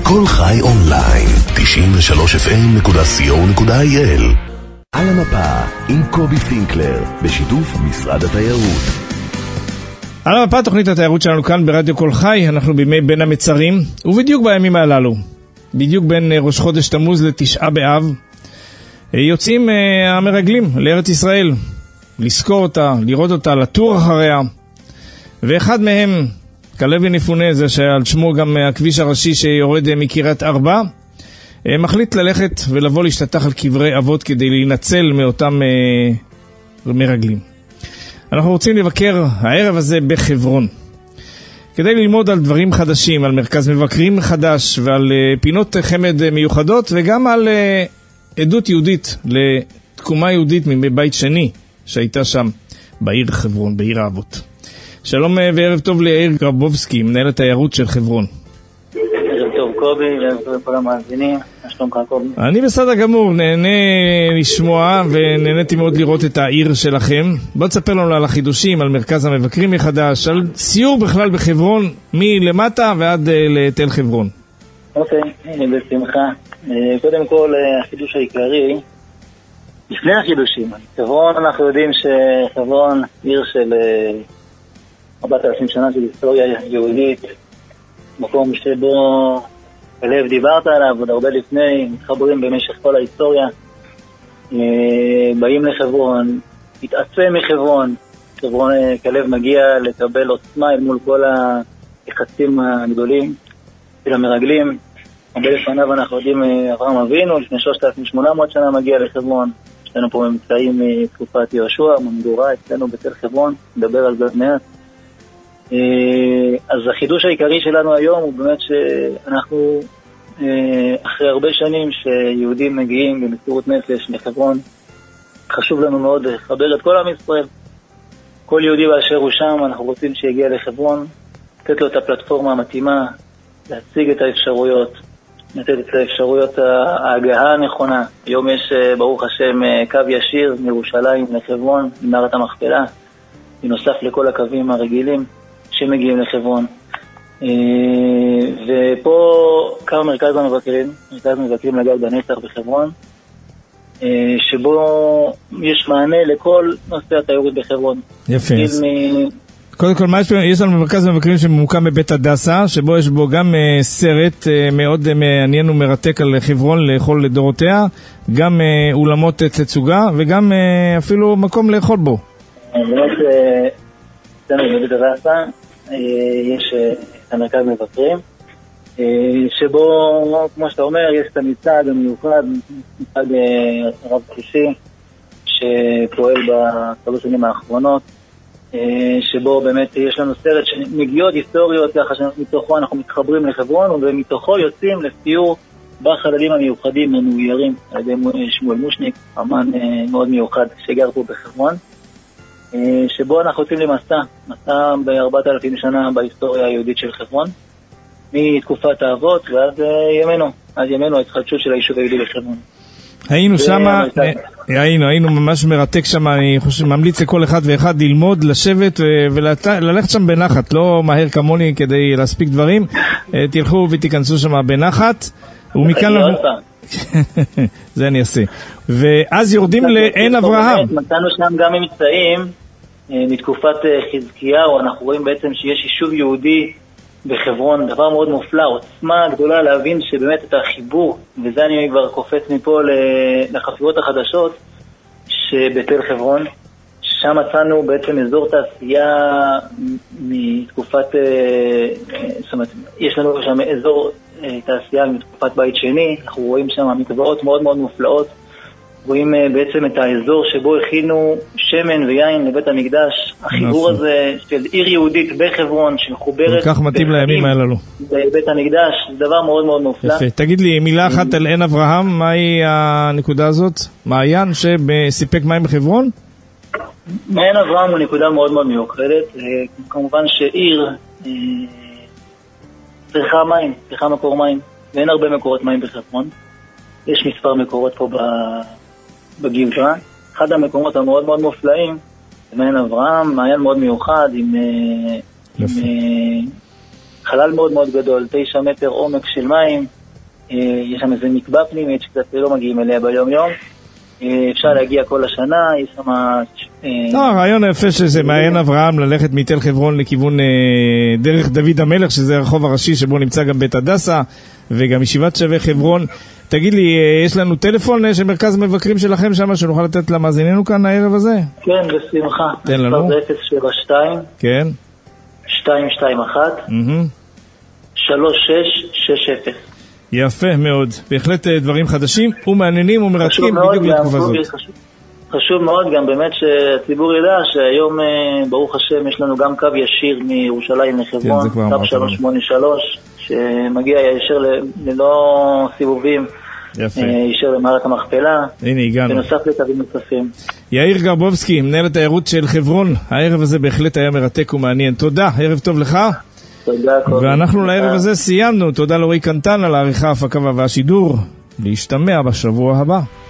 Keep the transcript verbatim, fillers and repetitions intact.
כל חי אונליין, תשעים ושלוש אף אם נקודה סי או נקודה איי אל. על המפה עם קובי פינקלר, בשיתוף משרד התיירות. על המפה תוכנית התיירות שלנו כאן ברדיו כל חי, אנחנו בימי בין המצרים, ובדיוק בימים הללו, בדיוק בין ראש חודש תמוז לתשעה באב, יוצאים המרגלים לארץ ישראל, לזכור אותה, לראות אותה, לטור אחריה, ואחד מהם, כלב ינפונה, זה שעל שמו גם הכביש הראשי שיורד מקריית ארבע, מחליט ללכת ולבוא להשתטח על קברי אבות כדי להינצל מאותם מרגלים. אנחנו רוצים לבקר הערב הזה בחברון, כדי ללמוד על דברים חדשים, על מרכז מבקרים חדש ועל פינות חמד מיוחדות, וגם על עדות יהודית לתקומה יהודית מבית שני שהייתה שם בעיר חברון, בעיר האבות. שלום וערב טוב ליאיר גרבובסקי, מנהל התיירות של חברון. ערב טוב קובי, ערב טוב לכל המאזינים. מה שלומך קובי? אני בסדר גמור, נהנה לשמוע ונהניתי מאוד לראות את העיר שלכם. בוא תספר לנו על החידושים, על מרכז המבקרים מחדש, על סיור בכלל בחברון, מלמטה ועד לתל חברון. אוקיי, בשמחה. קודם כל, החידוש העיקרי, לפני החידושים, חברון, אנחנו יודעים שחברון עיר של ארבעת אלפים שנה של היסטוריה יהודית, מקום שבו כלב דיברת עליו, עוד הרבה לפני, מתחברים במשך כל ההיסטוריה, באים לחברון, התעצם מחברון, חברון כלב מגיע לקבל עוצמה אל מול כל היחסים הגדולים של המרגלים. הרבה לפניו אנחנו יודעים אברהם אבינו, לפני שלושת אלפים ושמונה מאות שנה מגיע לחברון, יש לנו פה מבצעים מתקופת יהושע, ממגורה, אצלנו בתל חברון, נדבר על זה מעט. אז החידוש העיקרי שלנו היום הוא באמת שאנחנו אחרי הרבה שנים שיהודים מגיעים במסירות נפש לחברון, חשוב לנו מאוד לחבר את כל עם ישראל, כל יהודי באשר הוא שם, אנחנו רוצים שיגיע לחברון, לתת לו את הפלטפורמה המתאימה, להציג את האפשרויות, לתת את האפשרויות ההגעה הנכונה. היום יש ברוך השם קו ישיר מירושלים לחברון, ממערת המכפלה, בנוסף לכל הקווים הרגילים שמגיעים לחברון. ופה קו מרכז המבקרים, מרכז מבקרים לגל בנצח בחברון, שבו יש מענה לכל נושא התיירות בחברון. יפה. קודם כל, יש לנו מרכז מבקרים שממוקם בבית הדסה, שבו יש בו גם סרט מאוד מעניין ומרתק על חברון לאכול לדורותיה, גם אולמות תצוגה וגם אפילו מקום לאכול בו. באמת, אצלנו בבית הדסה יש את המרכז מבקרים, שבו, כמו שאתה אומר, יש את המצעד המיוחד, מצעד רב חושי, שפועל בשלוש שנים האחרונות, שבו באמת יש לנו סרט שנגיעות היסטוריות, ככה שמתוכו אנחנו מתחברים לחברון, ומתוכו יוצאים לסיור בחללים המיוחדים המאוירים על ידי שמואל מושניק, אמן מאוד מיוחד שגר פה בחברון, שבו אנחנו יוצאים למסע, מסע בארבעת אלפים שנה בהיסטוריה היהודית של חברון, מתקופת האבות ועד ימינו, עד ימינו ההתחדשות של היישוב היהודי בחברון. היינו שמה, היינו, היינו ממש מרתק שם, אני חושב, ממליץ לכל אחד ואחד ללמוד, לשבת וללכת שם בנחת, לא מהר כמוני כדי להספיק דברים, תלכו ותיכנסו שם בנחת, ומכאן לנו... זה אני אעשה. ואז יורדים לעין אברהם. מצאנו שם גם מבצעים מתקופת חזקיהו, אנחנו רואים בעצם שיש יישוב יהודי בחברון, דבר מאוד מופלא, עוצמה גדולה להבין שבאמת את החיבור, וזה אני כבר קופץ מפה לחפירות החדשות שבתל חברון, שם מצאנו בעצם אזור תעשייה מתקופת, זאת אומרת, יש לנו שם אזור תעשייה מתקופת בית שני, אנחנו רואים שם מקוואות מאוד מאוד מופלאות, רואים בעצם את האזור שבו הכינו שמן ויין לבית המקדש, החיבור הזה של עיר יהודית בחברון שמחוברת כל כך מתאים לימים הללו בבית המקדש, זה דבר מאוד מאוד מופלא. יפה, תגיד לי מילה אחת על עין אברהם, מהי הנקודה הזאת? מעיין שסיפק מים בחברון? עין אברהם הוא נקודה מאוד מאוד מיוחדת, כמובן שעיר צריכה מים, צריכה מקור מים, ואין הרבה מקורות מים בחברון, יש מספר מקורות פה בגבעה, אחד המקומות המאוד מאוד מופלאים, זה מעיין אברהם, מעיין מאוד מיוחד, עם, עם חלל מאוד מאוד גדול, תשע מטר עומק של מים, יש שם איזה מקבע פנימית שקצת לא מגיעים אליה ביום יום, אפשר להגיע כל השנה, יש שם... לא, הרעיון היפה שזה מעיין אברהם ללכת מתל חברון לכיוון דרך דוד המלך, שזה הרחוב הראשי שבו נמצא גם בית הדסה, וגם ישיבת שווה חברון. תגיד לי, יש לנו טלפון של מרכז מבקרים שלכם שם, שנוכל לתת למאזיננו כאן הערב הזה? כן, בשמחה. תן לנו. אפס שבע שתיים כן. שתיים שתיים אחת שלוש שש שש אפס. יפה מאוד. בהחלט דברים חדשים ומעניינים ומרתקים בדיוק לתקופה הזאת. חשוב מאוד גם באמת שהציבור ידע שהיום ברוך השם יש לנו גם קו ישיר מירושלים לחברון, קו שלוש שמונה שלוש שמגיע ישר ללא סיבובים, ישר למערת המכפלה. הנה הגענו. בנוסף לקווים נוספים. יאיר גרבובסקי, מנהל התיירות של חברון, הערב הזה בהחלט היה מרתק ומעניין. תודה, ערב טוב לך. תודה. ואנחנו לערב הזה סיימנו. תודה לרועי קנטן על העריכה, ההפקה והשידור. להשתמע בשבוע הבא.